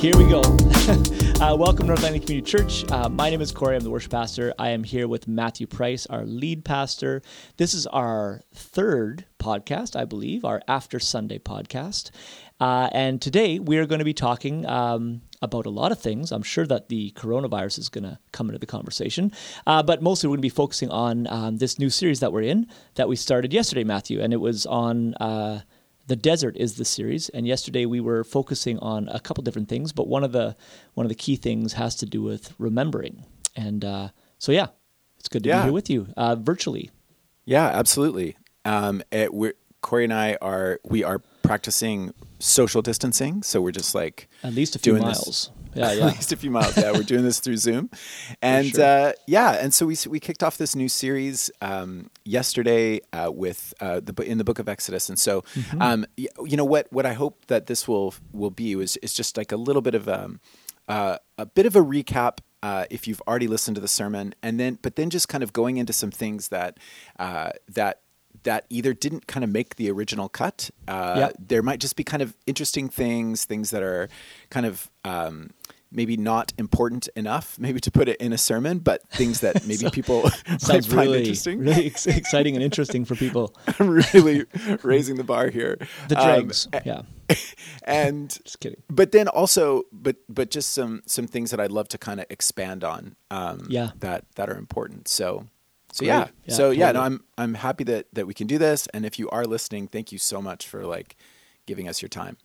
Here we go. Welcome to North Landing Community Church. My name is Corey. I'm the worship pastor. I am here with Matthew Price, our lead pastor. This is our third podcast, I believe, our After Sunday podcast. And today we are going to be talking about a lot of things. I'm sure that the coronavirus is going to come into the conversation. But mostly we're going to be focusing on this new series that we're in that we started yesterday, Matthew. And it was on... The Desert is the series, and yesterday we were focusing on a couple different things, but one of the key things has to do with remembering. And so it's good to be here with you virtually. Yeah, absolutely. Corey and I are practicing social distancing, so we're just like at least a few miles. At least a few miles. Yeah, we're doing this through Zoom, and sure. And so we kicked off this new series yesterday with in the Book of Exodus, and so what I hope that this will be is just like a little bit of a recap. If you've already listened to the sermon, but then just kind of going into some things that either didn't kind of make the original cut. There might just be kind of interesting things that are kind of maybe not important enough, maybe to put it in a sermon, but things that maybe people might find interesting. Really exciting and interesting for people. I'm really raising the bar here. The dregs, And just kidding. But then also, but just some things that I'd love to kind of expand on that are important. So I'm happy that we can do this. And if you are listening, thank you so much for like giving us your time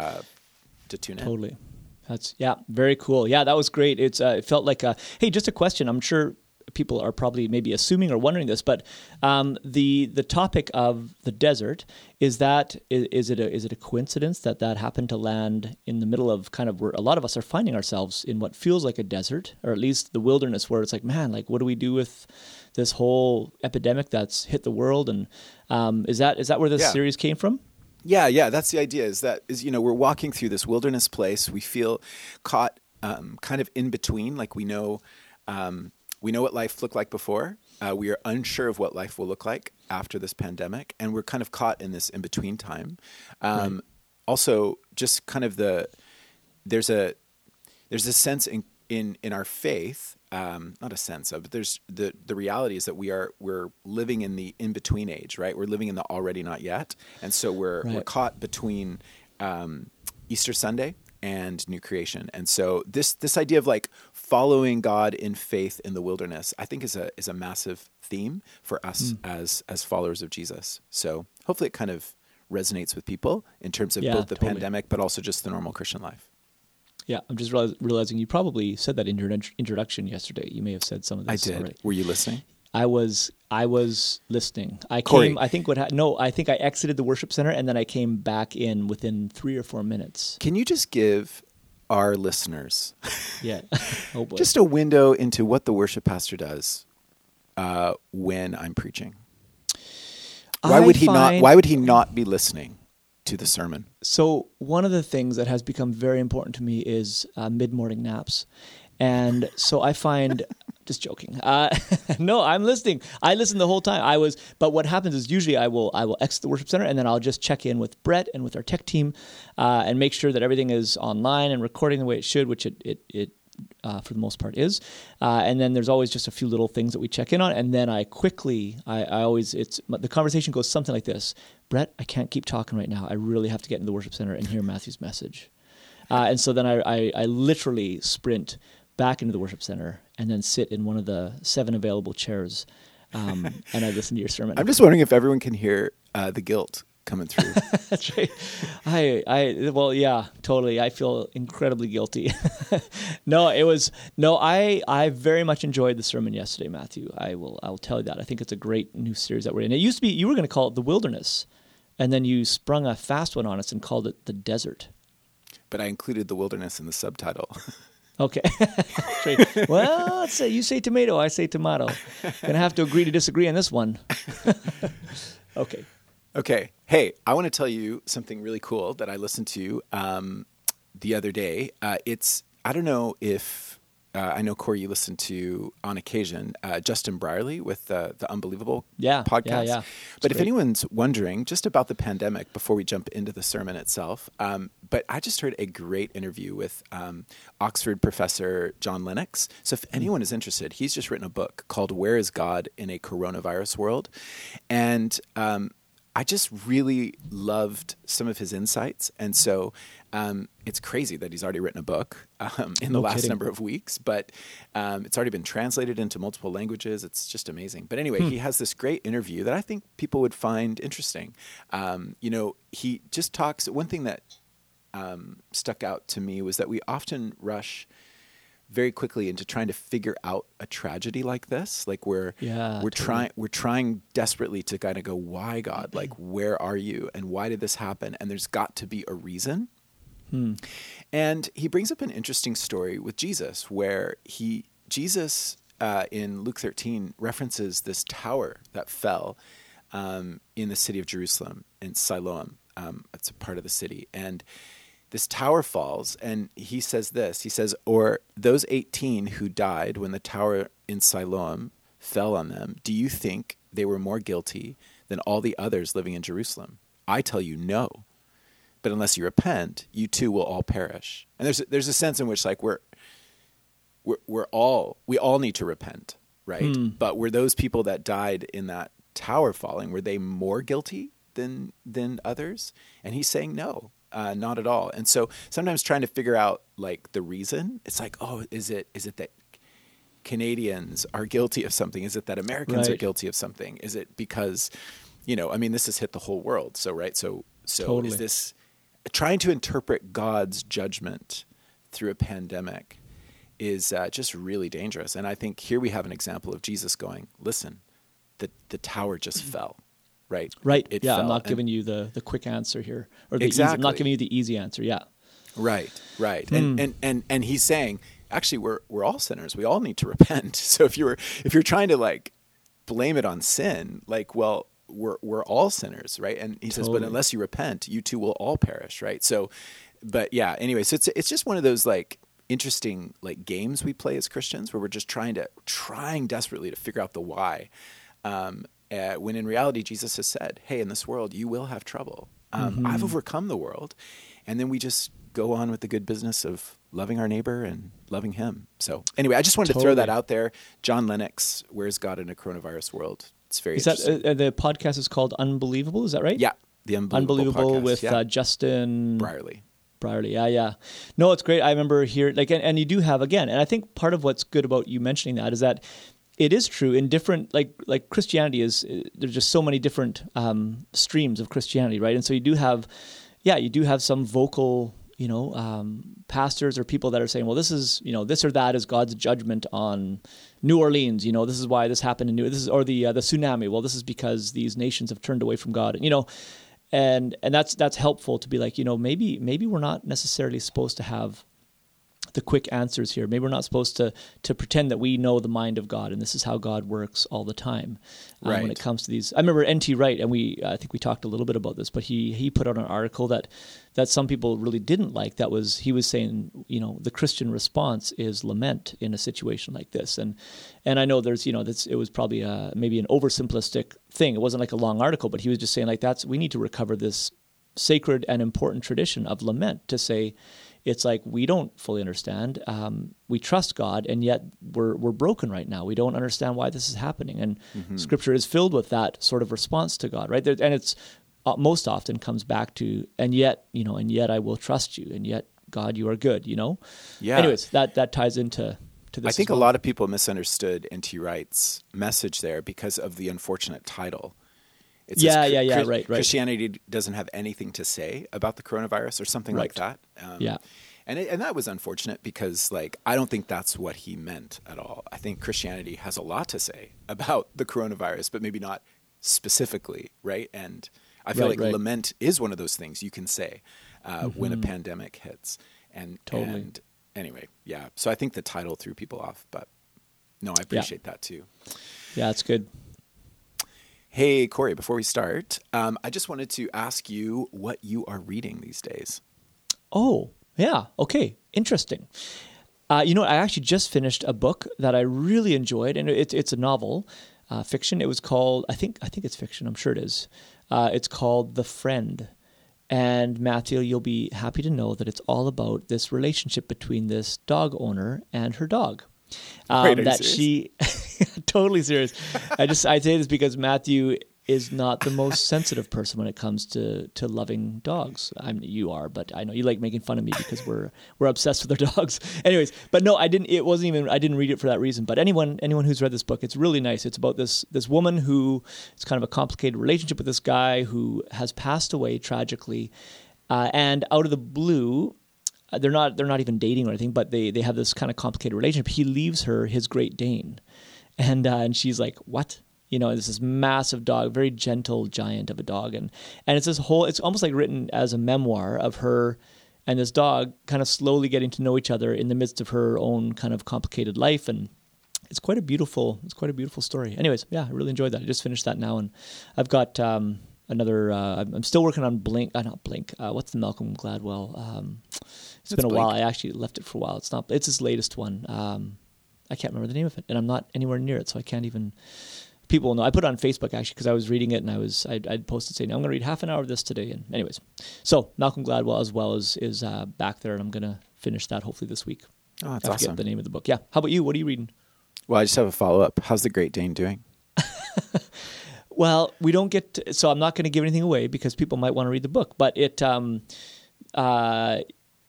to tune in. Totally. That's very cool. Yeah, that was great. It's it felt like hey, just a question. I'm sure people are probably maybe assuming or wondering this, but the topic of the desert is it a coincidence that happened to land in the middle of kind of where a lot of us are finding ourselves in what feels like a desert, or at least the wilderness, where it's like, man, like what do we do with this whole epidemic that's hit the world? And is that where this series came from? Yeah. That's the idea. We're walking through this wilderness place. We feel caught kind of in between. Like we know what life looked like before. We are unsure of what life will look like after this pandemic, and we're kind of caught in this in between time. Right. Also, just kind of there's a sense in our faith. Not a sense of, but there's the reality is that we're living in the in-between age, right? We're living in the already not yet. And so we're caught between Easter Sunday and new creation. And so this idea of like following God in faith in the wilderness, I think is a massive theme for us as followers of Jesus. So hopefully it kind of resonates with people in terms of both the pandemic, but also just the normal Christian life. Yeah, I'm just realizing you probably said that in your introduction yesterday. You may have said some of this. I did. Already. Were you listening? I was listening. I think I exited the worship center and then I came back in within 3 or 4 minutes. Can you just give our listeners oh boy. just a window into what the worship pastor does when I'm preaching? Why would he not be listening to the sermon? So one of the things that has become very important to me is mid-morning naps. And so I find, just joking. No, I'm listening. I listen the whole time. But what happens is usually I will exit the worship center and then I'll just check in with Brett and with our tech team and make sure that everything is online and recording the way it should, which it for the most part is. And then there's always just a few little things that we check in on. And then the conversation goes something like this: Brett, I can't keep talking right now. I really have to get into the worship center and hear Matthew's message. And so then I literally sprint back into the worship center and then sit in one of the 7 available chairs and I listen to your sermon. I'm just wondering if everyone can hear the guilt coming through. That's right. Totally. I feel incredibly guilty. I very much enjoyed the sermon yesterday, Matthew. I'll tell you that. I think it's a great new series that we're in. It used to be, you were going to call it The Wilderness, and then you sprung a fast one on us and called it The Desert. But I included the wilderness in the subtitle. Okay. Right. Well, you say tomato, I say tomato. Gonna have to agree to disagree on this one. Okay. Hey, I want to tell you something really cool that I listened to the other day. I don't know if I know, Corey, you listen to, on occasion, Justin Brierley with the Unbelievable podcast. Yeah. But if anyone's wondering just about the pandemic before we jump into the sermon itself, but I just heard a great interview with Oxford professor John Lennox. So if anyone is interested, he's just written a book called Where is God in a Coronavirus World? And I just really loved some of his insights. And so it's crazy that he's already written a book in the last number of weeks, but it's already been translated into multiple languages. It's just amazing. But anyway, he has this great interview that I think people would find interesting. He just talks, one thing that stuck out to me was that we often rush very quickly into trying to figure out a tragedy like this. Like we're trying desperately to kind of go, why, God? Like, where are you? And why did this happen? And there's got to be a reason. And he brings up an interesting story with Jesus where Jesus in Luke 13 references this tower that fell in the city of Jerusalem, in Siloam. It's a part of the city. And this tower falls, and he says this. He says, or those 18 who died when the tower in Siloam fell on them, do you think they were more guilty than all the others living in Jerusalem? I tell you, no. But unless you repent, you too will all perish. And there's a sense in which like we all need to repent, right? But were those people that died in that tower falling, were they more guilty than others? And he's saying no. Not at all. And so sometimes trying to figure out like the reason, it's like, oh, is it that Canadians are guilty of something? Is it that Americans are guilty of something? Is it because, this has hit the whole world. So, right. So totally. Is this trying to interpret God's judgment through a pandemic is just really dangerous. And I think here we have an example of Jesus going, listen, the tower just fell. Right. It yeah. fell. I'm not giving you the quick answer here, or exactly. I'm not giving you the easy answer. Yeah. Right. And he's saying, actually, we're all sinners. We all need to repent. So if you're trying to like blame it on sin, like, well, we're all sinners, right? And he says, but unless you repent, you too will all perish, right? So, but yeah. Anyway, so it's just one of those like interesting like games we play as Christians where we're just trying desperately to figure out the why. When in reality, Jesus has said, hey, in this world, you will have trouble. I've overcome the world. And then we just go on with the good business of loving our neighbor and loving him. So anyway, I just wanted to throw that out there. John Lennox, Where's God in a Coronavirus World? It's very interesting. The podcast is called Unbelievable, is that right? Yeah, the Unbelievable podcast, with Justin Brierley. Yeah. No, it's great. I remember here, like, and you do have, again, and I think part of what's good about you mentioning that is that it is true in different, like Christianity is, there's just so many different streams of Christianity, right? And so you do have some vocal, pastors or people that are saying, well, this is, this or that is God's judgment on New Orleans. This is why this happened in or the tsunami. Well, this is because these nations have turned away from God, and that's helpful to be like, maybe we're not necessarily supposed to have the quick answers here. Maybe we're not supposed to pretend that we know the mind of God and this is how God works all the time. When it comes to these, I remember N.T. Wright, and I think we talked a little bit about this, but he put out an article that some people really didn't like. He was saying, the Christian response is lament in a situation like this. And I know there's, it was probably maybe an oversimplistic thing. It wasn't like a long article, but he was just saying like we need to recover this sacred and important tradition of lament to say, it's like we don't fully understand. We trust God, and yet we're broken right now. We don't understand why this is happening. And Scripture is filled with that sort of response to God, right? And it's most often comes back to, and yet I will trust you, and yet God, you are good. Yeah. Anyways, that ties into this. I think a lot of people misunderstood N.T. Wright's message there because of the unfortunate title. It says right. Christianity doesn't have anything to say about the coronavirus or something like that. And that was unfortunate because, I don't think that's what he meant at all. I think Christianity has a lot to say about the coronavirus, but maybe not specifically, right? And I feel lament is one of those things you can say when a pandemic hits. And anyway, yeah. So I think the title threw people off, but no, I appreciate that too. Yeah, it's good. Hey, Corey, before we start, I just wanted to ask you what you are reading these days. Oh, yeah. Okay. Interesting. You know what? I actually just finished a book that I really enjoyed, and it's a novel, fiction. It was called, I think it's fiction. I'm sure it is. It's called The Friend. And Matthew, you'll be happy to know that it's all about this relationship between this dog owner and her dog. Wait, are you that serious? she totally serious. I say this because Matthew is not the most sensitive person when it comes to loving dogs. You are, but I know you like making fun of me because we're obsessed with our dogs. Anyways, but no, I didn't read it for that reason. But anyone who's read this book, it's really nice. It's about this woman who it's kind of a complicated relationship with this guy who has passed away tragically, and out of the blue, they're not even dating or anything, but they have this kind of complicated relationship. He leaves her his Great Dane, and she's like, what? You know, it's this massive dog, very gentle giant of a dog. And it's almost like written as a memoir of her and this dog kind of slowly getting to know each other in the midst of her own kind of complicated life. And it's quite a beautiful story. Anyways, yeah, I really enjoyed that. I just finished that now. And I've got another, I'm still working on what's the Malcolm Gladwell? It's been a while. I actually left it for a while. It's his latest one. I can't remember the name of it, and I'm not anywhere near it, so I can't even. People will know. I put it on Facebook actually because I was reading it, and I'd posted saying I'm going to read half an hour of this today. And anyways, so Malcolm Gladwell as well is back there, and I'm going to finish that hopefully this week. Oh, that's I forget awesome. the name of the book. Yeah. How about you? What are you reading? Well, I just have a follow-up. How's the Great Dane doing? Well, we don't get to, so I'm not going to give anything away because people might want to read the book. But it, I'm not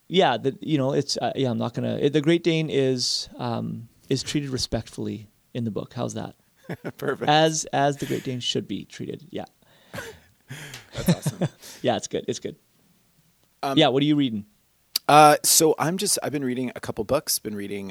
going to. The Great Dane is treated respectfully in the book. How's that? Perfect. As the Great Dane should be treated. Yeah. That's awesome. Yeah, it's good. It's good. What are you reading? So I've been reading a couple books. Been reading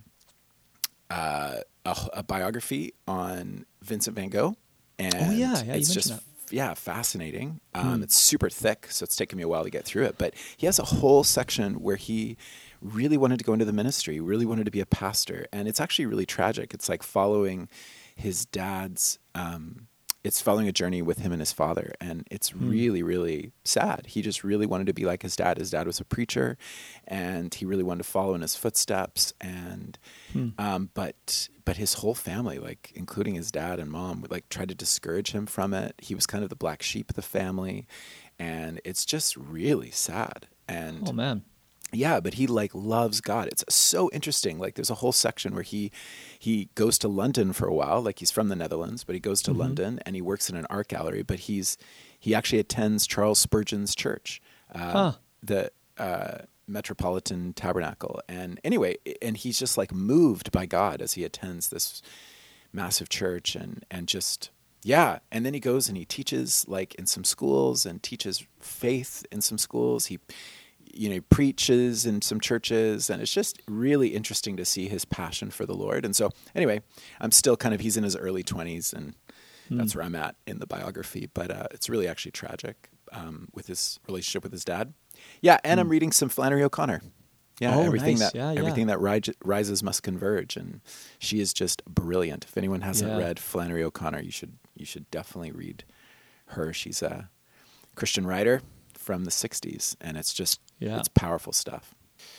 a biography on Vincent van Gogh. And you it's mentioned just that. fascinating. It's super thick, so it's taken me a while to get through it. But he has a whole section where he really wanted to go into the ministry, really wanted to be a pastor, and it's actually really tragic. It's like following his dad's. It's following a journey with him and his father, and it's really, really sad. He just really wanted to be like his dad. His dad was a preacher, and he really wanted to follow in his footsteps. And but his whole family, like including his dad and mom, would like try to discourage him from it. He was kind of the black sheep of the family, and it's just really sad. And Oh man. yeah, but he like loves God. It's so interesting. Like there's a whole section where he goes to London for a while. Like he's from the Netherlands, but he goes to London and he works in an art gallery. But he actually attends Charles Spurgeon's church, the Metropolitan Tabernacle. And anyway, and he's just like moved by God as he attends this massive church and just. Yeah, and then he goes and he teaches like in some schools and teaches faith in some schools. He preaches in some churches, and it's just really interesting to see his passion for the Lord. And so anyway, I'm still he's in his early 20s, and that's where I'm at in the biography. But it's really actually tragic with his relationship with his dad. Yeah, and I'm reading some Flannery O'Connor. Yeah, everything nice. everything that rises must converge, and she is just brilliant. If anyone hasn't read Flannery O'Connor, you should definitely read her. She's a Christian writer from the 60s, and it's just it's powerful stuff.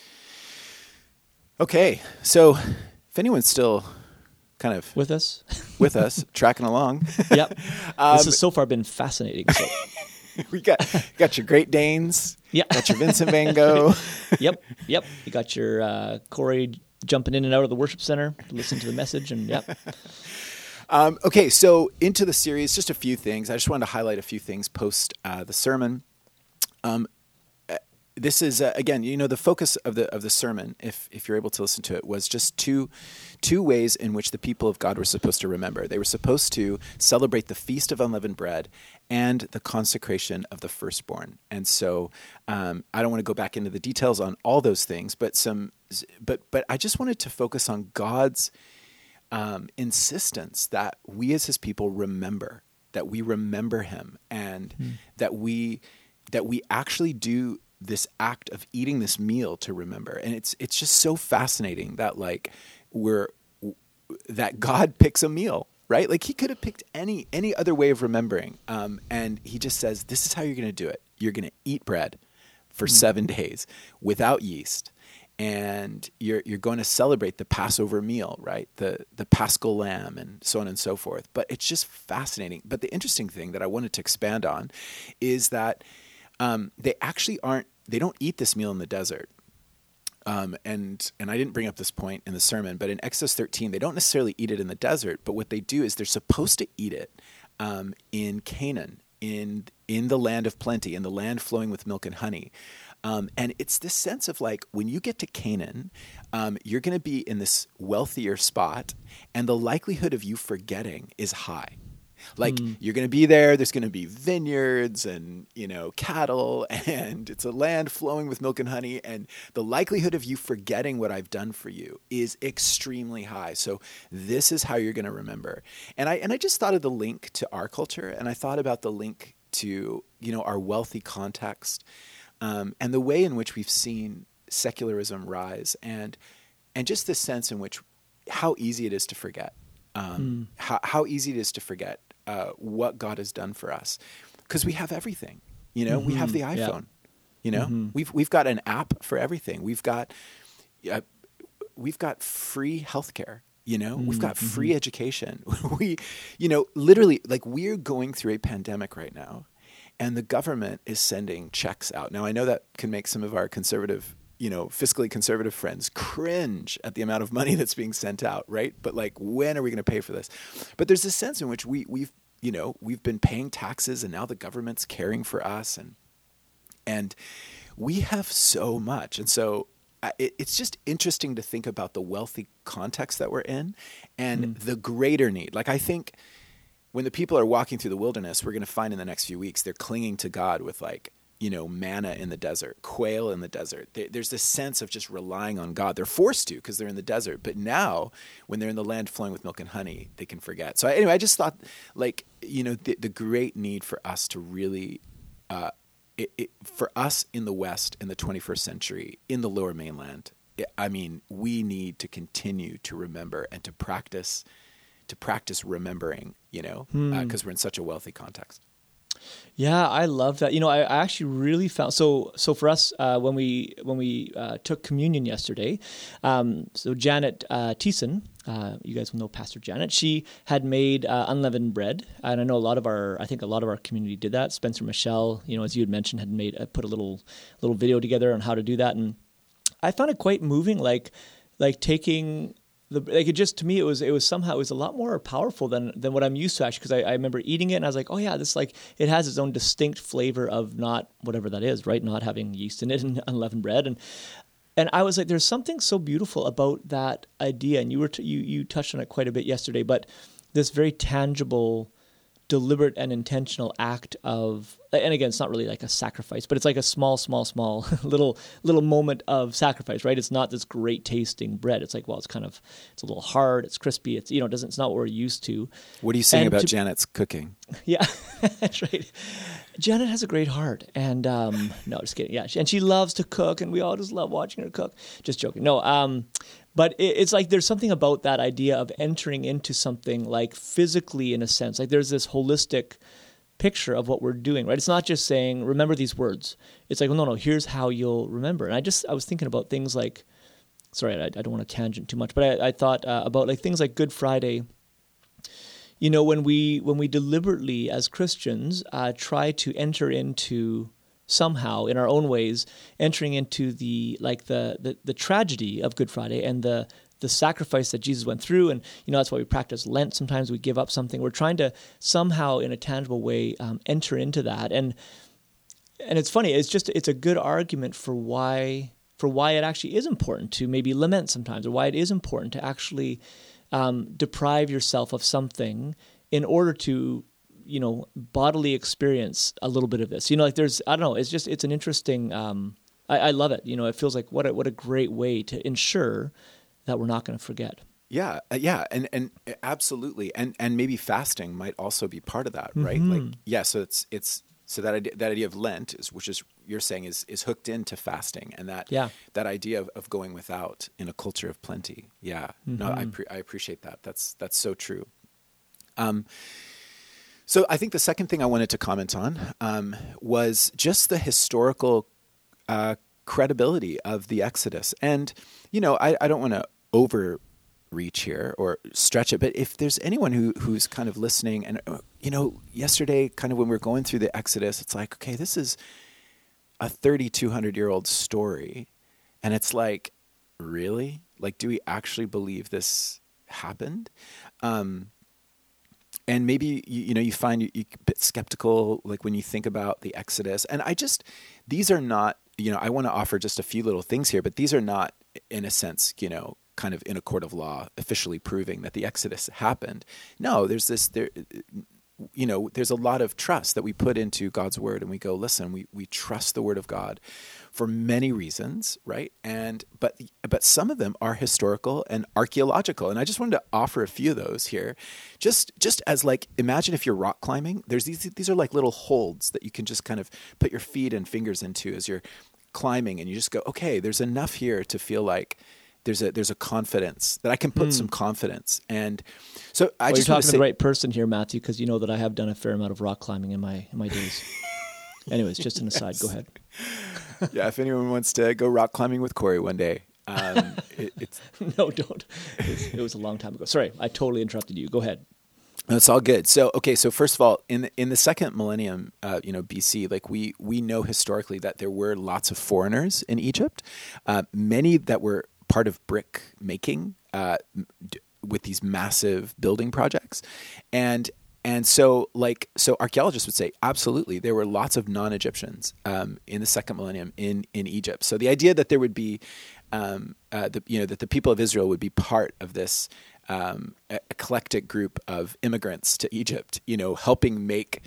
Okay, so if anyone's still kind of With us, tracking along. Yep. This has so far been fascinating. So. We got your Great Danes. Yeah. Got your Vincent van Gogh. Yep. You got your Corey jumping in and out of the worship center to listen to the message, and Okay, so into the series, just a few things. I just wanted to highlight a few things post the sermon. This is again, the focus of the sermon, if you're able to listen to it, was just two ways in which the people of God were supposed to remember. They were supposed to celebrate the Feast of Unleavened Bread and the consecration of the firstborn. And so I don't want to go back into the details on all those things, but I just wanted to focus on God's insistence that we as his people remember, that we remember him, and that we actually do this act of eating this meal to remember. And it's just so fascinating that that God picks a meal, right? Like he could have picked any other way of remembering. And he just says, this is how you're going to do it. You're going to eat bread for 7 days without yeast. and you're going to celebrate the Passover meal, right? The Paschal lamb and so on and so forth. But it's just fascinating. But the interesting thing that I wanted to expand on is that they don't eat this meal in the desert. And I didn't bring up this point in the sermon, but in Exodus 13, they don't necessarily eat it in the desert, but what they do is they're supposed to eat it in Canaan, in the land of plenty, in the land flowing with milk and honey. And it's this sense of like, when you get to Canaan, you're going to be in this wealthier spot, and the likelihood of you forgetting is high. Like you're going to be there, there's going to be vineyards and, cattle, and it's a land flowing with milk and honey. And the likelihood of you forgetting what I've done for you is extremely high. So this is how you're going to remember. And I just thought of the link to our culture, and I thought about the link to, our wealthy context, and the way in which we've seen secularism rise, and just the sense in which how easy it is to forget. How easy it is to forget what God has done for us, because we have everything. We have the iPhone. We've got an app for everything. We've got free healthcare. We've got free education. We, literally, like, we're going through a pandemic right now, and the government is sending checks out. Now, I know that can make some of our conservative, fiscally conservative friends cringe at the amount of money that's being sent out, right? But like, when are we going to pay for this? But there's this sense in which we've been paying taxes, and now the government's caring for us, and we have so much. And so it's just interesting to think about the wealthy context that we're in, and the greater need. Like, I think when the people are walking through the wilderness, we're going to find in the next few weeks, they're clinging to God with like, manna in the desert, quail in the desert. There's this sense of just relying on God. They're forced to, because they're in the desert. But now, when they're in the land flowing with milk and honey, they can forget. So anyway, I just thought, like, the great need for us to really, for us in the West in the 21st century, in the Lower Mainland, we need to continue to remember and to practice remembering, because we're in such a wealthy context. Yeah, I love that. I actually really found so for us when we took communion yesterday. So Janet Thiessen, you guys will know Pastor Janet. She had made unleavened bread, and I know I think a lot of our community did that. Spencer Michelle, as you had mentioned, had put a little video together on how to do that, and I found it quite moving. Like taking. To me, it was a lot more powerful than what I'm used to, actually, because I remember eating it and I was like, oh yeah, this, like, it has its own distinct flavor of not whatever that is, right? Not having yeast in it and unleavened bread. And I was like, there's something so beautiful about that idea. And you touched on it quite a bit yesterday, but this very tangible, deliberate and intentional act of, and again, it's not really like a sacrifice, but it's like a small little moment of sacrifice, right? It's not this great tasting bread. It's like, well, it's a little hard, it's crispy, it's not what we're used to. What are you saying about Janet's cooking? Yeah, that's right. Janet has a great heart, and no, just kidding. Yeah, and she loves to cook, and we all just love watching her cook. Just joking. No, but it's like there's something about that idea of entering into something like physically, in a sense. Like there's this holistic picture of what we're doing, right? It's not just saying, remember these words. It's like, well, no, here's how you'll remember. And I was thinking about things like, sorry, I don't want to tangent too much, but I thought about like things like Good Friday. When we deliberately as Christians try to enter into, somehow in our own ways, entering into the tragedy of Good Friday and the sacrifice that Jesus went through, and that's why we practice Lent. Sometimes we give up something. We're trying to somehow, in a tangible way, enter into that, and it's funny. It's a good argument for why it actually is important to maybe lament sometimes, or why it is important to actually deprive yourself of something in order to bodily experience a little bit of this. There's, I don't know, it's an interesting, I love it. It feels like what a great way to ensure that we're not going to forget. Yeah. And absolutely. And maybe fasting might also be part of that, right? So so that idea of Lent which is, you're saying is hooked into fasting, and that idea of going without in a culture of plenty. Yeah. No, I appreciate that. That's so true. So I think the second thing I wanted to comment on was just the historical credibility of the Exodus. And, I don't want to overreach here or stretch it, but if there's anyone who's kind of listening and, yesterday kind of when we're going through the Exodus, it's like, okay, this is a 3,200-year-old story. And it's like, really? Like, do we actually believe this happened? And maybe, you find you a bit skeptical, like when you think about the Exodus. And these are not, I want to offer just a few little things here, but these are not, in a sense, kind of in a court of law, officially proving that the Exodus happened. No, there's a lot of trust that we put into God's word, and we go, listen, we trust the word of God for many reasons, right? But some of them are historical and archaeological. And I just wanted to offer a few of those here. Just as like, imagine if you're rock climbing, there's these are like little holds that you can just kind of put your feet and fingers into as you're climbing, and you just go, okay, there's enough here to feel like there's a confidence that I can put some confidence. And so you're talking to the right person here, Matthew, because you know that I have done a fair amount of rock climbing in my days. Anyways, just an aside. Yes. Go ahead. Yeah, if anyone wants to go rock climbing with Corey one day, it's no, don't. It was a long time ago. Sorry, I totally interrupted you. Go ahead. That's all good. So, okay. So first of all, in the second millennium, BC, like we know historically that there were lots of foreigners in Egypt, many that were part of brick making with these massive building projects, and so archaeologists would say absolutely there were lots of non-Egyptians in the second millennium in Egypt. So the idea that there would be that the people of Israel would be part of this eclectic group of immigrants to Egypt, helping make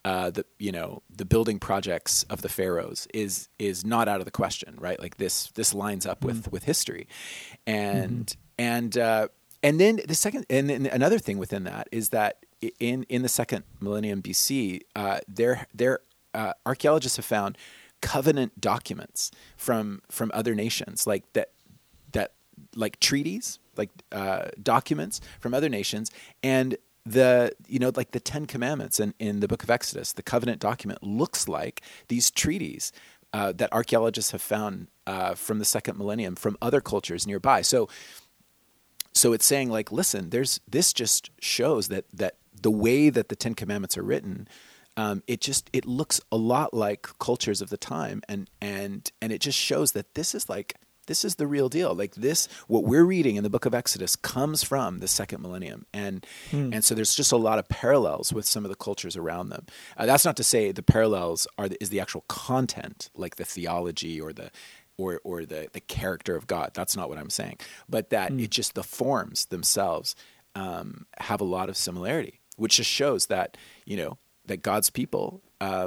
the building projects of the pharaohs is not out of the question, right? Like this lines up with history, and then the second, and then another thing within that is that in the second millennium BC, their archaeologists have found covenant documents from other nations, like that like treaties, like documents from other nations, and like the Ten Commandments in the book of Exodus, the covenant document looks like these treaties that archaeologists have found from the second millennium from other cultures nearby. So it's saying like, listen, this just shows that the way that the Ten Commandments are written, it looks a lot like cultures of the time, and it just shows that this is the real deal. Like what we're reading in the book of Exodus comes from the second millennium. And so there's just a lot of parallels with some of the cultures around them. That's not to say the parallels is the actual content, like the theology or the character of God. That's not what I'm saying. But that it just, the forms themselves have a lot of similarity, which just shows that, that God's people,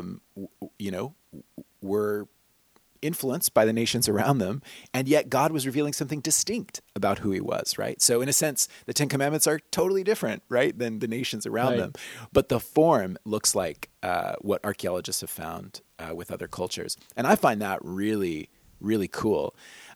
were influenced by the nations around them, and yet God was revealing something distinct about who he was, right? So in a sense, the Ten Commandments are totally different, right, than the nations around them. But the form looks like what archaeologists have found with other cultures. And I find that really, really cool.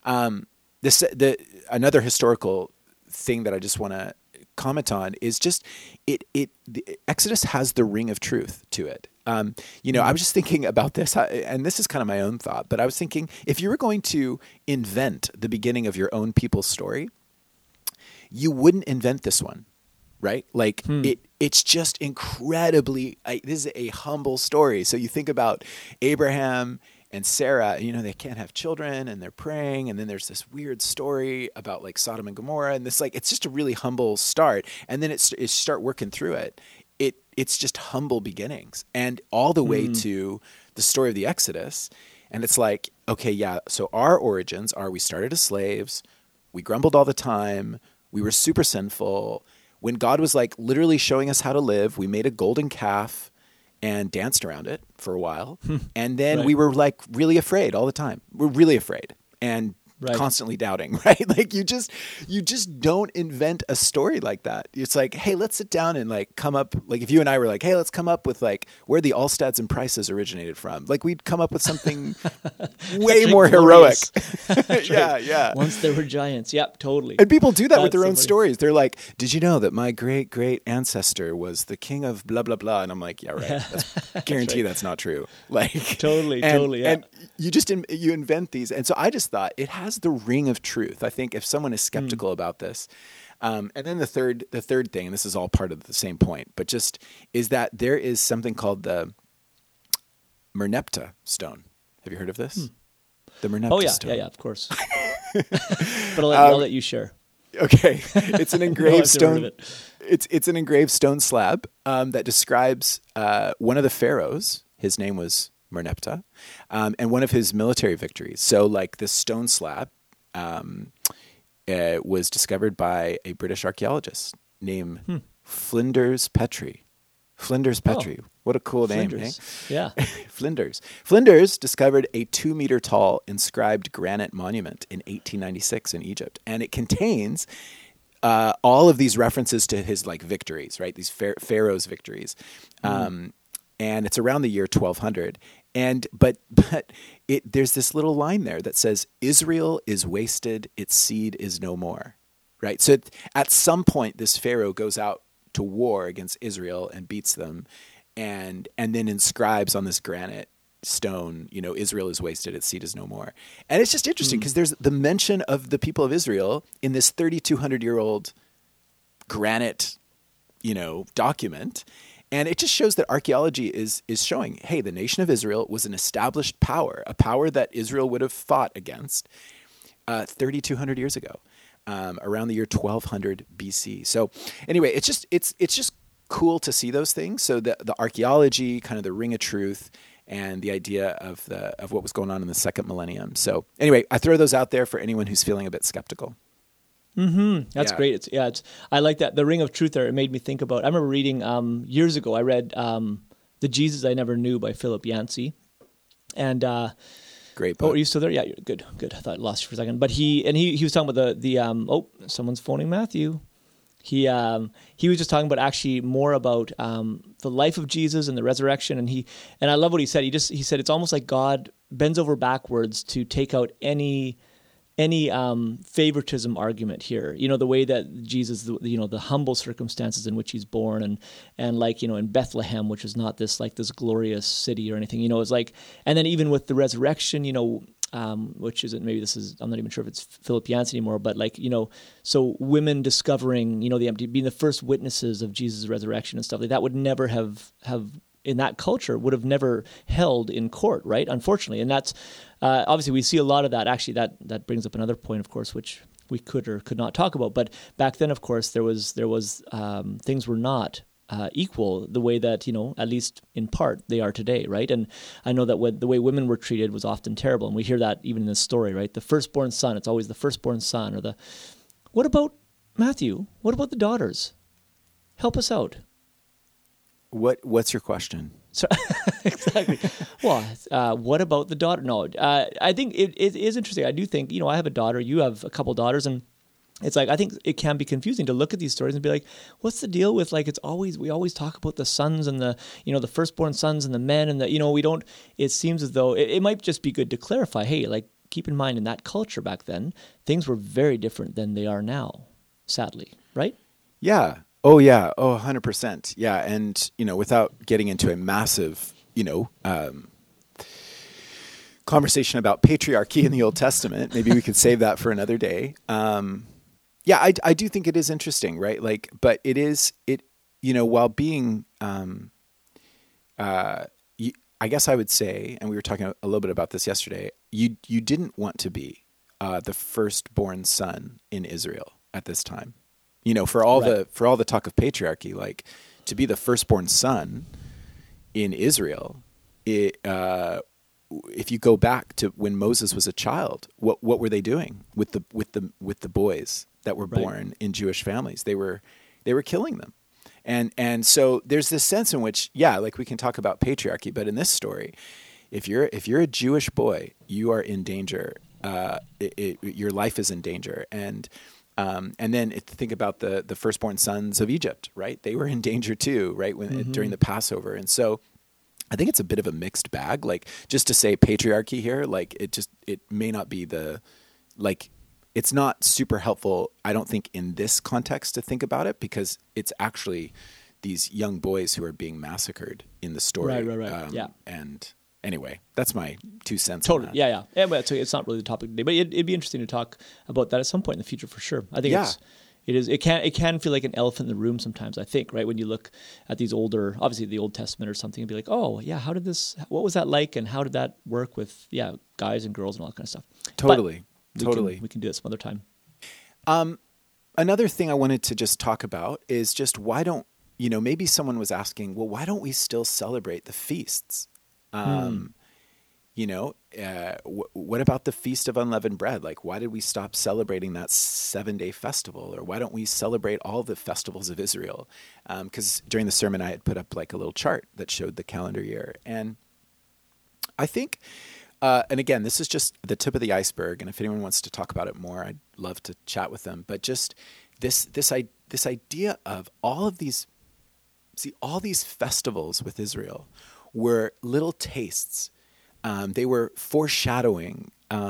Another historical thing that I just want to comment on is just the Exodus has the ring of truth to it. I was just thinking about this, and this is kind of my own thought, but I was thinking, if you were going to invent the beginning of your own people's story, you wouldn't invent this one, right? Like it's just incredibly, this is a humble story. So you think about Abraham and Sarah, they can't have children and they're praying. And then there's this weird story about like Sodom and Gomorrah, and it's just a really humble start. And then it's start working through it. It's just humble beginnings, and all the way to the story of the Exodus. And it's like, okay, yeah, so our origins are, we started as slaves, we grumbled all the time, we were super sinful. When God was like literally showing us how to live, we made a golden calf and danced around it for a while. And then we were like really afraid all the time. We're really afraid. And Right. constantly doubting, right? Like you just don't invent a story like that. It's like, hey, let's sit down and like come up, like if you and I were like, hey, let's come up with like where the Allstads and Prices originated from. Like we'd come up with something way more heroic. Yeah. Once there were giants. Yep, totally. And people do that with their so own funny. stories. They're like, did you know that my great great ancestor was the king of blah blah blah? And I'm like, yeah, right. That's guarantee that's not true. Like Totally, yeah. And you just you invent these. And so I just thought it has the ring of truth. I think if someone is skeptical about this, and then the third thing, and this is all part of the same point, but just is that there is something called the Merneptah stone. Have you heard of this? The Merneptah stone. Yeah, of course. But I'll let you share. Okay, it's an engraved I've never heard stone. of It's an engraved stone slab that describes one of the pharaohs. His name was Merneptah, and one of his military victories. So, like this stone slab was discovered by a British archaeologist named Flinders Petrie. Flinders Petrie. What a cool name, eh? Yeah. Flinders. Flinders discovered a 2-meter tall inscribed granite monument in 1896 in Egypt, and it contains all of these references to his like victories, right? These pharaoh's victories, and it's around the year 1200. And but there's this little line there that says, "Israel is wasted; its seed is no more." Right. So at some point, this pharaoh goes out to war against Israel and beats them, and then inscribes on this granite stone, Israel is wasted, its seed is no more. And it's just interesting because there's the mention of the people of Israel in this 3,200-year-old granite, document. And it just shows that archaeology is showing, hey, the nation of Israel was an established power, a power that Israel would have fought against 3,200 years ago, around the year 1200 BC. So anyway, it's just cool to see those things. So the archaeology, kind of the ring of truth, and the idea of what was going on in the second millennium. So anyway, I throw those out there for anyone who's feeling a bit skeptical. That's great. I like that. The ring of truth there, it made me think about, I remember reading years ago, I read The Jesus I Never Knew by Philip Yancey. And great book. Oh, are you still there? Yeah, you're good. I thought I lost you for a second. But he was talking about someone's phoning Matthew. He was just talking about actually more about the life of Jesus and the resurrection, and I love what he said. He said it's almost like God bends over backwards to take out any favoritism argument here. The way that Jesus, the humble circumstances in which he's born, and like in Bethlehem, which is not this glorious city or anything. It's like, and then even with the resurrection, which isn't, maybe this is, I'm not even sure if it's Philip Yancey anymore, but so women discovering, the empty, being the first witnesses of Jesus' resurrection and stuff like that would never have in that culture would have never held in court, right? Unfortunately. And that's, obviously we see a lot of that. Actually, that brings up another point, of course, which we could or could not talk about. But back then, of course, there was things were not equal the way that, at least in part, they are today, right? And I know that the way women were treated was often terrible. And we hear that even in this story, right? The firstborn son, it's always the firstborn son, or what about Matthew? What about the daughters? Help us out. What's your question? So, exactly. Well, what about the daughter? No, I think it is interesting. I do think, I have a daughter, you have a couple daughters, and it's like, I think it can be confusing to look at these stories and be like, what's the deal with, like, we always talk about the sons and the firstborn sons and the men and it seems as though it might just be good to clarify, hey, like, keep in mind in that culture back then, things were very different than they are now, sadly, right? Yeah. Oh, yeah. Oh, 100%. Yeah. And, without getting into a massive, conversation about patriarchy in the Old Testament, maybe we could save that for another day. Yeah, I do think it is interesting, right? Like, but while being, I guess I would say, and we were talking a little bit about this yesterday, you didn't want to be the firstborn son in Israel at this time. For all the talk of patriarchy, like to be the firstborn son in Israel, if you go back to when Moses was a child, what were they doing with the boys that were born in Jewish families? They were killing them, and so there's this sense in which, like we can talk about patriarchy, but in this story, if you're a Jewish boy, you are in danger your life is in danger. And then think about the firstborn sons of Egypt, right? They were in danger too, right? During the Passover. And so I think it's a bit of a mixed bag. Like, just to say patriarchy here, like it may not be it's not super helpful, I don't think, in this context to think about it, because it's actually these young boys who are being massacred in the story. Right. Yeah. And anyway, that's my 2 cents. Totally. On that. Yeah. But it's not really the topic today, but it'd be interesting to talk about that at some point in the future for sure. I think it can feel like an elephant in the room sometimes, I think, right? When you look at these older, obviously the Old Testament or something, and be like, oh yeah, what was that like? And how did that work with, guys and girls and all that kind of stuff? Totally. We can do it some other time. Another thing I wanted to just talk about is just why don't, maybe someone was asking, well, why don't we still celebrate the feasts? What about the Feast of Unleavened Bread? Like, why did we stop celebrating that 7-day festival? Or why don't we celebrate all the festivals of Israel? Because during the sermon, I had put up like a little chart that showed the calendar year. And I think, and again, this is just the tip of the iceberg. And if anyone wants to talk about it more, I'd love to chat with them. But just this idea of all these festivals with Israel were little tastes. They were foreshadowing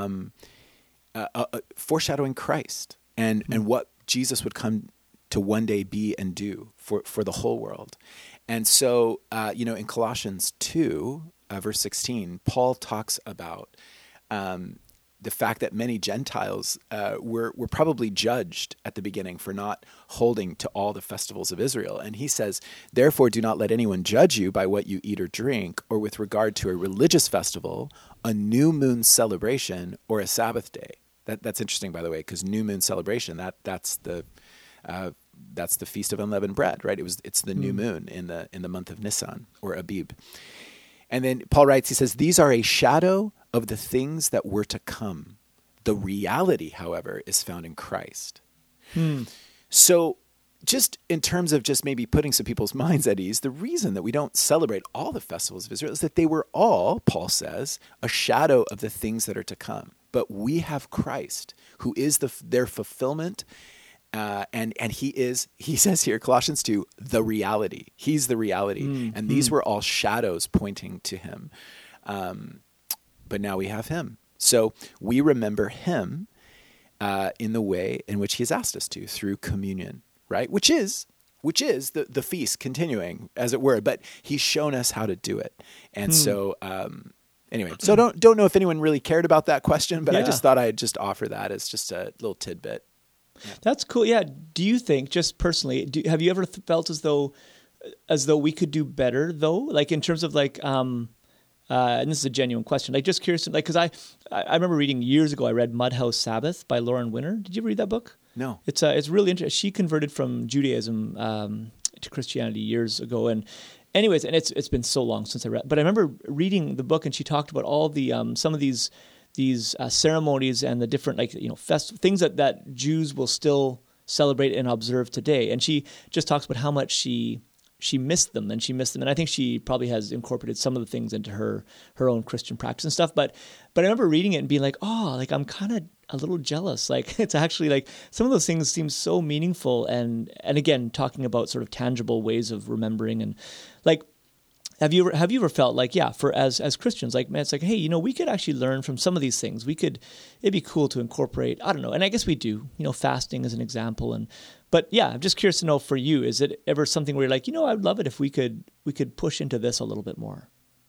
Christ and what Jesus would come to one day be and do for the whole world. And so, in Colossians 2, verse 16, Paul talks about the fact that many Gentiles were probably judged at the beginning for not holding to all the festivals of Israel. And he says, therefore, do not let anyone judge you by what you eat or drink, or with regard to a religious festival, a new moon celebration, or a Sabbath day. That's interesting, by the way, because new moon celebration, that's the Feast of Unleavened Bread, right? It's the new moon in the month of Nisan, or Abib. And then Paul writes, he says, these are a shadow of the things that were to come. The reality, however, is found in Christ. So just in terms of just maybe putting some people's minds at ease, the reason that we don't celebrate all the festivals of Israel is that they were all, Paul says, a shadow of the things that are to come. But we have Christ, who is their fulfillment. And he says here, Colossians 2, the reality. He's the reality. And these were all shadows pointing to him. But now we have him. So we remember him in the way in which he's asked us to, through communion, right? Which is the feast continuing, as it were, but he's shown us how to do it. And so, anyway, so don't know if anyone really cared about that question, but I just thought I'd just offer that as just a little tidbit. Yeah. That's cool. Yeah. Do you think, just personally, have you ever felt as though we could do better, though? Like, in terms of like, and this is a genuine question, like, just curious, like, because I remember reading years ago, I read Mudhouse Sabbath by Lauren Winner. Did you ever read that book? No. It's really interesting. She converted from Judaism to Christianity years ago, and anyways, and it's been so long since I read, but I remember reading the book, and she talked about all the some of these ceremonies and the different, like, things that Jews will still celebrate and observe today. And she just talks about how much she missed them. And I think she probably has incorporated some of the things into her own Christian practice and stuff. But I remember reading it and being like, oh, like, I'm kind of a little jealous. Like, it's actually like some of those things seem so meaningful. And again, talking about sort of tangible ways of remembering, and like, Have you ever felt like, for as Christians, like, man, it's like, hey, we could actually learn from some of these things. It'd be cool to incorporate, I don't know. And I guess we do, fasting as an example. But I'm just curious to know, for you, is it ever something where you're like, I'd love it if we could push into this a little bit more?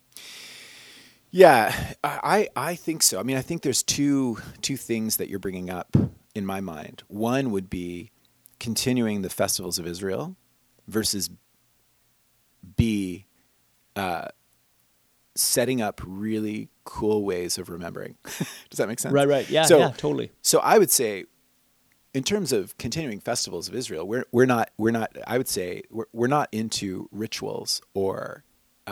Yeah, I think so. I mean, I think there's two things that you're bringing up in my mind. One would be continuing the festivals of Israel versus B, setting up really cool ways of remembering. Does that make sense? Right. Yeah, totally. So I would say, in terms of continuing festivals of Israel, we're not. I would say we're not into rituals or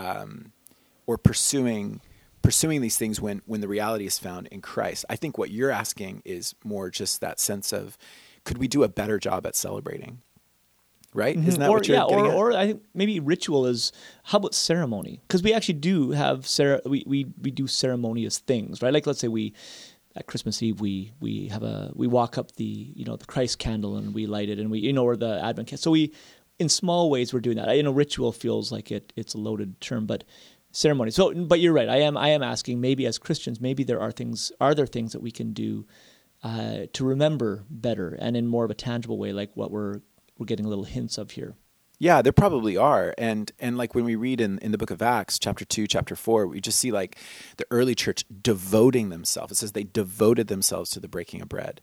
pursuing these things when the reality is found in Christ. I think what you're asking is more just that sense of, could we do a better job at celebrating? Right? Isn't that what you're getting at? Or I think maybe ritual is, how about ceremony? Because we actually do have we do ceremonious things, right? Like, let's say we at Christmas Eve we walk up the the Christ candle and we light it, and we or the Advent candle. So we, in small ways, we're doing that. Ritual feels like it's a loaded term, but ceremony. So, but you're right. I am asking, maybe as Christians, maybe there are things that we can do to remember better and in more of a tangible way, like what we're getting little hints of here. Yeah, there probably are. And like when we read in the book of Acts, chapter 2, chapter 4, we just see like the early church devoting themselves. It says they devoted themselves to the breaking of bread.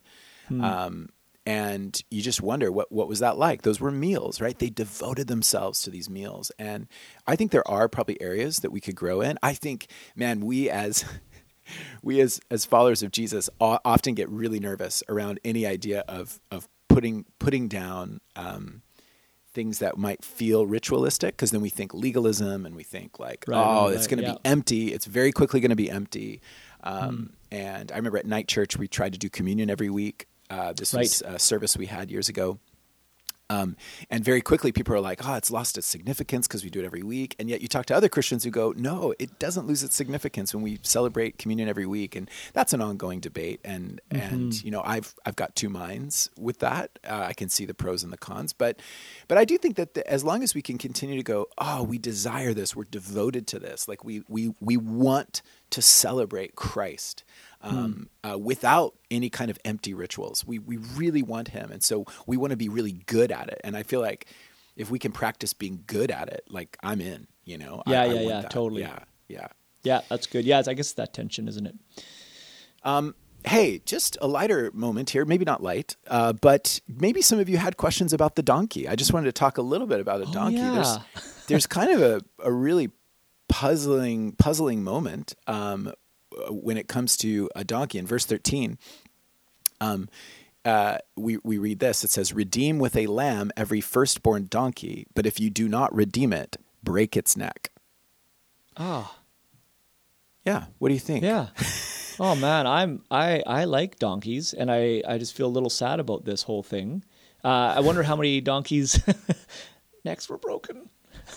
And you just wonder, what was that like? Those were meals, right? They devoted themselves to these meals. And I think there are probably areas that we could grow in. I think, man, we as followers of Jesus often get really nervous around any idea of putting down things that might feel ritualistic, because then we think legalism and we think like, it's going to be empty. It's very quickly going to be empty. And I remember at Night Church, we tried to do communion every week. This was a service we had years ago. And very quickly people are like, it's lost its significance because we do it every week. And yet you talk to other Christians who go, no, it doesn't lose its significance when we celebrate communion every week. And that's an ongoing debate. And I've got two minds with that. I can see the pros and the cons, but I do think that as long as we can continue to go, we desire this, we're devoted to this. Like we want to celebrate Christ. Without any kind of empty rituals. We really want him. And so we want to be really good at it. And I feel like if we can practice being good at it, like I'm in, Yeah, totally. Yeah, that's good. Yeah, I guess that tension, isn't it? Hey, just a lighter moment here. Maybe not light, but maybe some of you had questions about the donkey. I just wanted to talk a little bit about a donkey. Yeah. There's kind of a really puzzling moment when it comes to a donkey. In verse 13, we read this. It says, "Redeem with a lamb every firstborn donkey, but if you do not redeem it, break its neck." Yeah. What do you think? Yeah. Oh man, I like donkeys, and I just feel a little sad about this whole thing. I wonder how many donkeys' necks were broken.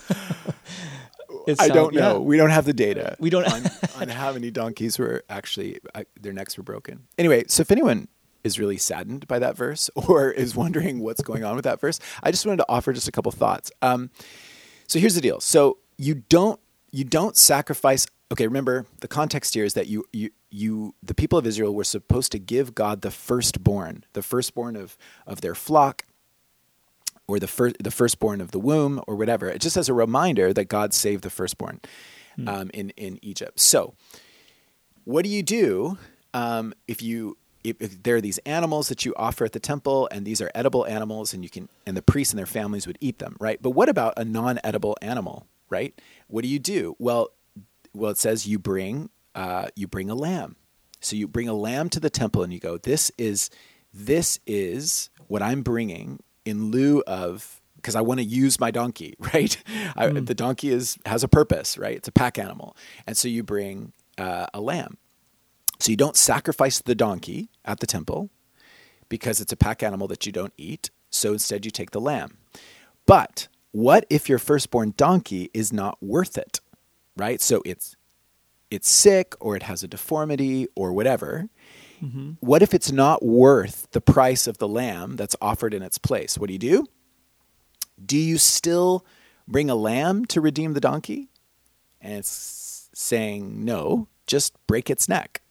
I don't know. Yeah. We don't have the data. We don't on how many donkeys were actually their necks were broken. Anyway, so if anyone is really saddened by that verse or is wondering what's going on with that verse, I just wanted to offer just a couple thoughts. So here's the deal. So you don't sacrifice. Okay, remember the context here is that you the people of Israel were supposed to give God the firstborn of their flock, or the firstborn of the womb, or whatever. It just as a reminder that God saved the firstborn in Egypt. So what do you do if there are these animals that you offer at the temple, and these are edible animals, and the priests and their families would eat them, right? But what about a non-edible animal, right? What do you do? Well, it says you bring a lamb. So you bring a lamb to the temple, and you go, this is what I'm bringing in lieu of, because I want to use my donkey, right? The donkey has a purpose, right? It's a pack animal. And so you bring a lamb. So you don't sacrifice the donkey at the temple because it's a pack animal that you don't eat. So instead you take the lamb. But what if your firstborn donkey is not worth it, right? So it's sick, or it has a deformity, or whatever. Mm-hmm. What if it's not worth the price of the lamb that's offered in its place? What do? Do you still bring a lamb to redeem the donkey? And it's saying, no, just break its neck.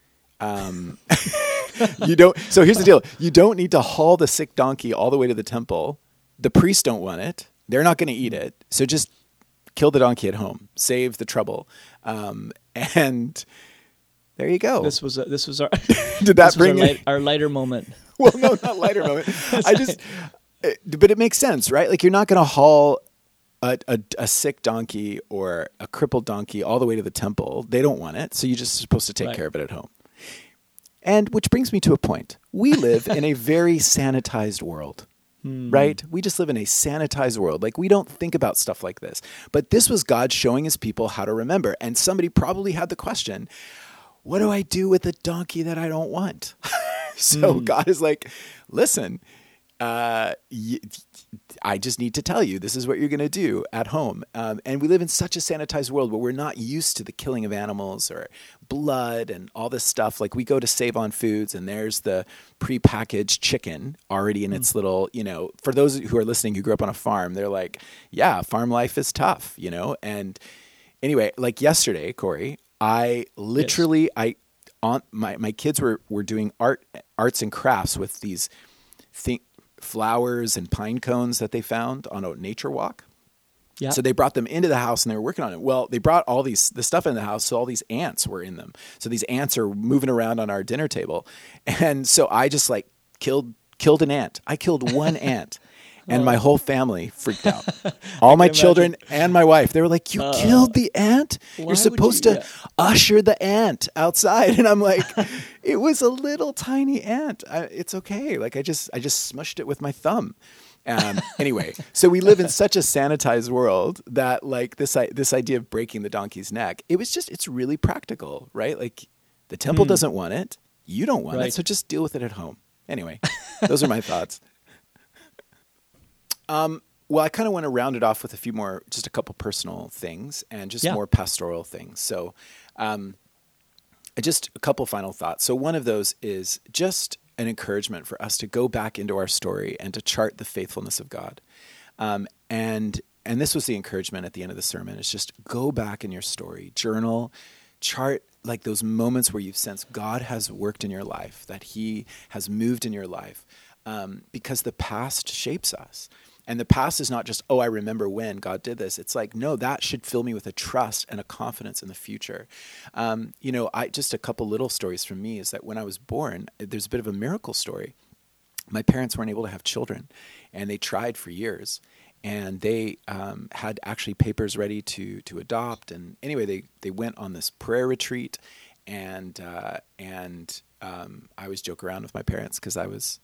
You don't. So here's the deal. You don't need to haul the sick donkey all the way to the temple. The priests don't want it. They're not going to eat it. So just kill the donkey at home. Save the trouble. And there you go. This was our did that bring our lighter moment? Well, no, not lighter moment. But it makes sense, right? Like you're not going to haul a sick donkey or a crippled donkey all the way to the temple. They don't want it, so you're just supposed to take care of it at home. And which brings me to a point. We live in a very sanitized world. Right? We just live in a sanitized world. Like we don't think about stuff like this. But this was God showing his people how to remember. And somebody probably had the question, what do I do with a donkey that I don't want? So God is like, listen, I just need to tell you, this is what you're going to do at home. And we live in such a sanitized world where we're not used to the killing of animals or blood and all this stuff. Like we go to Save On Foods and there's the prepackaged chicken already in its little, for those who are listening who grew up on a farm, they're like, yeah, farm life is tough, And anyway, like yesterday, Corey, I literally, my kids were doing arts and crafts with these flowers and pine cones that they found on a nature walk. Yeah. So they brought them into the house and they were working on it. Well, they brought the stuff in the house, so all these ants were in them. So these ants are moving around on our dinner table. And so I just like killed an ant. I killed one ant. And my whole family freaked out. All my children and my wife. They were like, you killed the ant? You're supposed to usher the ant outside. And I'm like, it was a little tiny ant. It's okay. Like I just smushed it with my thumb. Anyway, so we live in such a sanitized world that like this idea of breaking the donkey's neck, it's really practical, right? Like the temple doesn't want it. You don't want it. So just deal with it at home. Anyway, those are my thoughts. Well, I kind of want to round it off with just a couple personal things and just more pastoral things. So, just a couple final thoughts. So one of those is just an encouragement for us to go back into our story and to chart the faithfulness of God. And this was the encouragement at the end of the sermon, is just go back in your story, journal, chart like those moments where you've sensed God has worked in your life, that he has moved in your life, because the past shapes us. And the past is not just, I remember when God did this. It's like, no, that should fill me with a trust and a confidence in the future. Just a couple little stories from me is that when I was born, there's a bit of a miracle story. My parents weren't able to have children, and they tried for years. And they had actually papers ready to adopt. And anyway, they went on this prayer retreat, and I always joke around with my parents because I was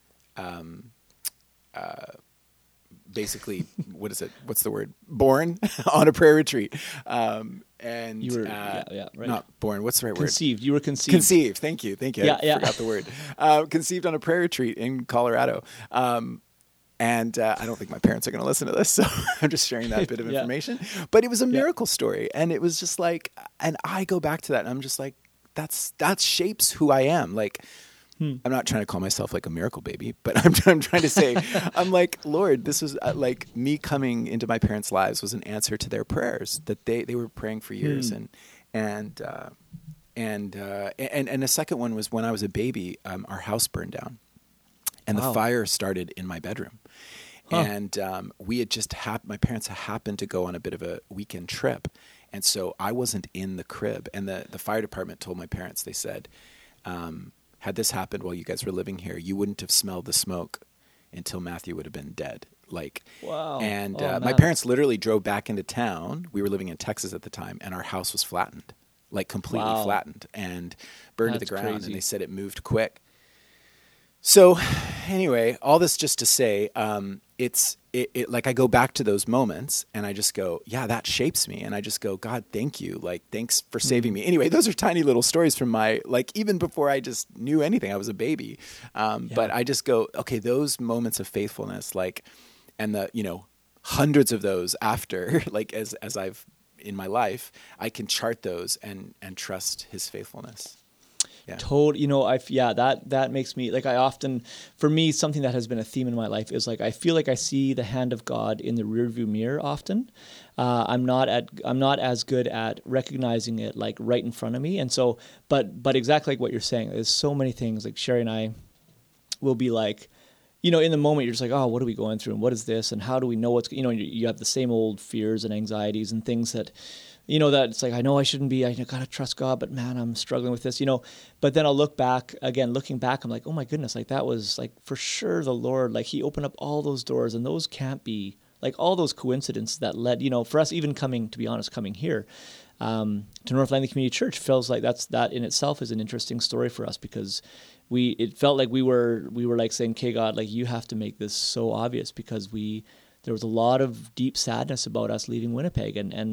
basically, what's the word? Born on a prayer retreat. And you were right. Not born. What's the right conceived. word? You were conceived. Conceived. Thank you. I forgot the word. Conceived on a prayer retreat in Colorado. And I don't think my parents are going to listen to this, so I'm just sharing that bit of information. But it was a miracle story, and it was just like, and I go back to that, and I'm just like, that shapes who I am. Like, I'm not trying to call myself like a miracle baby, but I'm trying to say, I'm like, Lord, this was like me coming into my parents' lives was an answer to their prayers that they were praying for years, and a second one was when I was a baby, our house burned down, and the fire started in my bedroom. And we had my parents happened to go on a bit of a weekend trip. And so I wasn't in the crib. And the fire department told my parents, they said, had this happened while you guys were living here, you wouldn't have smelled the smoke until Matthew would have been dead. Like, wow. And my parents literally drove back into town. We were living in Texas at the time, and our house was flattened, like completely flattened and burned to the ground. Crazy. And they said it moved quick. So anyway, all this just to say, it's like I go back to those moments and I just go, yeah, that shapes me. And I just go, God, thank you. Like, thanks for saving me. Anyway, those are tiny little stories from even before I just knew anything, I was a baby. But I just go, okay, those moments of faithfulness, like, and the, hundreds of those after, like as I've in my life, I can chart those and trust his faithfulness. Yeah. That makes me, like, I often, for me, something that has been a theme in my life is like, I feel like I see the hand of God in the rearview mirror often. I'm not as good at recognizing it like right in front of me. And so, but exactly like what you're saying, there's so many things, like Sherry and I will be like, in the moment you're just like, oh, what are we going through? And what is this? And how do we know what's, you have the same old fears and anxieties and things that, that it's like, I know I shouldn't be, I got to trust God, but man, I'm struggling with this, but then I'll looking back, I'm like, oh my goodness, like that was like for sure the Lord, like he opened up all those doors, and those can't be like all those coincidences that led, for us even coming here to North Langley Community Church feels like that in itself is an interesting story for us, because it felt like we were like saying, okay, God, like you have to make this so obvious, because there was a lot of deep sadness about us leaving Winnipeg, and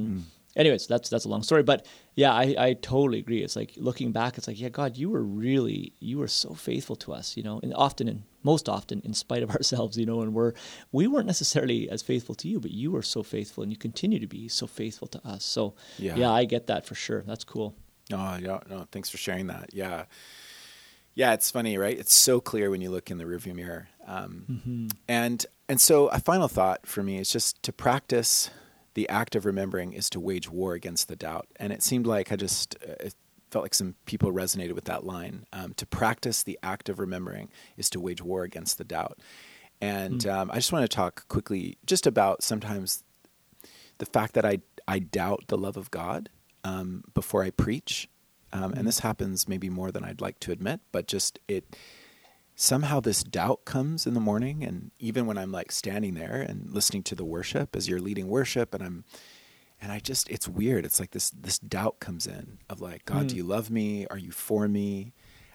anyways, that's a long story, but yeah, I totally agree. It's like looking back, it's like, yeah, God, you were so faithful to us, and most often in spite of ourselves, and we weren't necessarily as faithful to you, but you were so faithful and you continue to be so faithful to us. So yeah, I get that for sure. That's cool. Oh, yeah, no, thanks for sharing that. Yeah. Yeah, it's funny, right? It's so clear when you look in the rearview mirror. And so a final thought for me is just to practice the act of remembering is to wage war against the doubt. And it seemed like it felt like some people resonated with that line. To practice the act of remembering is to wage war against the doubt. And I just want to talk quickly just about sometimes the fact that I doubt the love of God before I preach. And this happens maybe more than I'd like to admit, but just somehow this doubt comes in the morning. And even when I'm like standing there and listening to the worship as you're leading worship it's weird. It's like this doubt comes in of like, God, do you love me? Are you for me?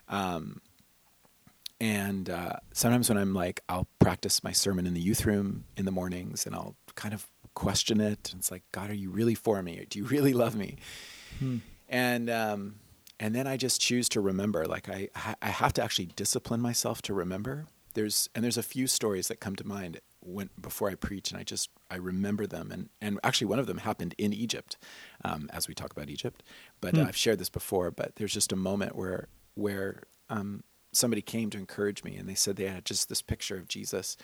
And sometimes when I'm like, I'll practice my sermon in the youth room in the mornings and I'll kind of question it. And it's like, God, are you really for me? Do you really love me? And then I just choose to remember. Like I have to actually discipline myself to remember. There's a few stories that come to mind before I preach, and I remember them. And actually, one of them happened in Egypt, as we talk about Egypt. But I've shared this before. But there's just a moment where somebody came to encourage me, and they said they had just this picture of Jesus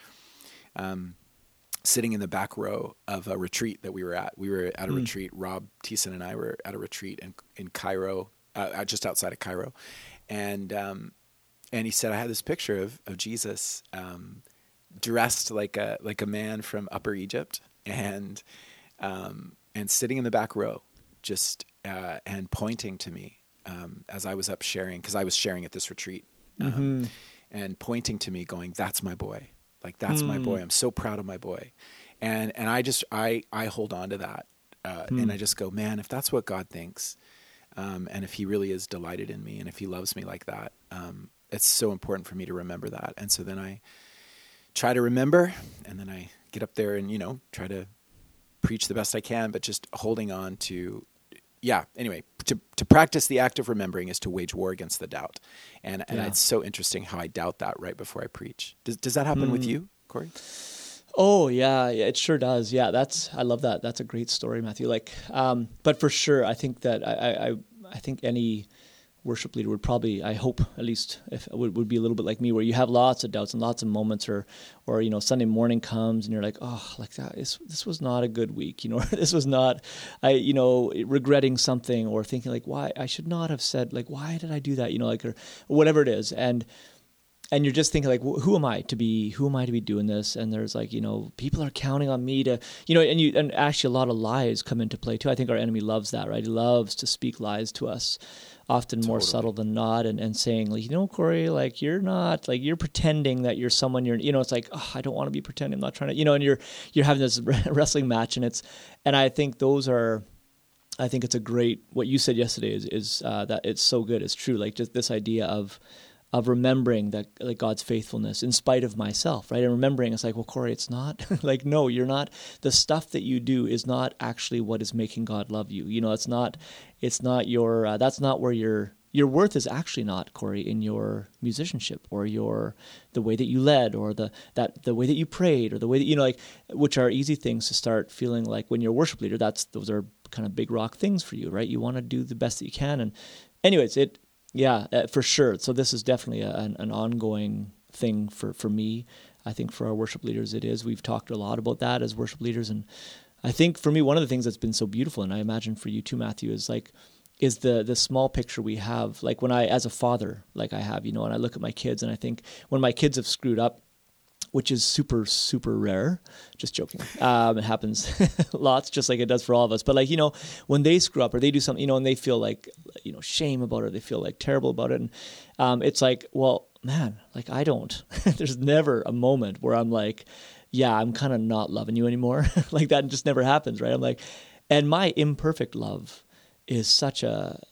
sitting in the back row of a retreat that we were at. We were at a retreat. Rob Thiessen and I were at a retreat in Cairo. Just outside of Cairo, and he said I had this picture of Jesus dressed like a man from Upper Egypt, and sitting in the back row, just and pointing to me as I was up sharing, because I was sharing at this retreat, and pointing to me, going, "That's my boy. Like that's my boy. I'm so proud of my boy," and I hold on to that, and I just go, man, if that's what God thinks. And if he really is delighted in me and if he loves me like that, it's so important for me to remember that. And so then I try to remember, and then I get up there and, try to preach the best I can, but just holding on to, anyway, to practice the act of remembering is to wage war against the doubt. And it's so interesting how I doubt that right before I preach. Does that happen with you, Corey? Oh yeah, it sure does. Yeah, I love that. That's a great story, Matthew. Like, but for sure, I think that I think any worship leader would probably, I hope at least, if would be a little bit like me, where you have lots of doubts and lots of moments, or Sunday morning comes and you're like, oh, like that. This was not a good week, This was not, regretting something or thinking like, why I should not have said, like, why did I do that, or whatever it is, and you're just thinking like, who am I to be doing this? And there's like, people are counting on me to, and actually a lot of lies come into play too. I think our enemy loves that, right? He loves to speak lies to us, often more subtle than not, and saying like, Corey, like you're not, like you're pretending that you're someone it's like, oh, I don't want to be pretending. I'm not trying to, and you're having this wrestling match, and I think it's a great, what you said yesterday is that it's so good. It's true. Like just this idea of remembering that like God's faithfulness in spite of myself, right? And remembering it's like, well, Corey, it's not like, no, you're not, the stuff that you do is not actually what is making God love you. It's not your, that's not where your worth is actually not, Corey, in your musicianship or the way that you led or the way that you prayed or the way that, which are easy things to start feeling like when you're a worship leader, those are kind of big rock things for you, right? You want to do the best that you can. And anyways, yeah, for sure. So this is definitely an ongoing thing for me. I think for our worship leaders it is. We've talked a lot about that as worship leaders. And I think for me, one of the things that's been so beautiful, and I imagine for you too, Matthew, is the small picture we have. Like when as a father, like I have, and I look at my kids and I think when my kids have screwed up, which is super, super rare. Just joking. It happens lots, just like it does for all of us. But like, when they screw up or they do something, and they feel like, shame about it, they feel like terrible about it. And it's like, well, man, like I don't, there's never a moment where I'm like, yeah, I'm kind of not loving you anymore. Like that just never happens, right? I'm like, and my imperfect love is such a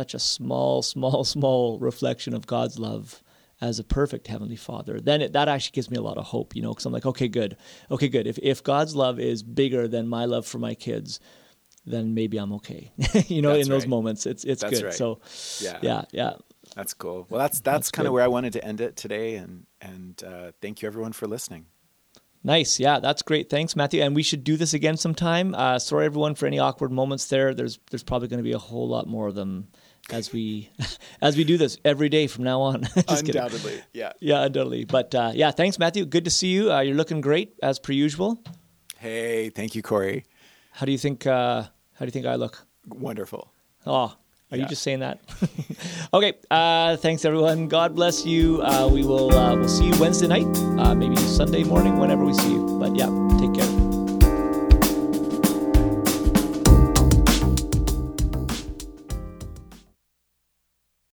small reflection of God's love as a perfect Heavenly Father, then that actually gives me a lot of hope, because I'm like, okay, good. If God's love is bigger than my love for my kids, then maybe I'm okay. That's in those right. moments, it's That's good. right. So yeah. That's cool. Well, that's kind good. of where I wanted to end it today. And thank you everyone for listening. Nice. Yeah, that's great. Thanks, Matthew. And we should do this again sometime. Sorry, everyone, for any awkward moments there. There's probably going to be a whole lot more of them as we do this every day from now on. Just Undoubtedly. kidding. Yeah. Yeah, undoubtedly. But thanks, Matthew. Good to see you. You're looking great as per usual. Hey, thank you, Corey. How do you think I look? Wonderful. Oh, are you Yeah. just saying that? Okay. Thanks, everyone. God bless you. We'll see you Wednesday night, maybe Sunday morning, whenever we see you. But yeah, take care.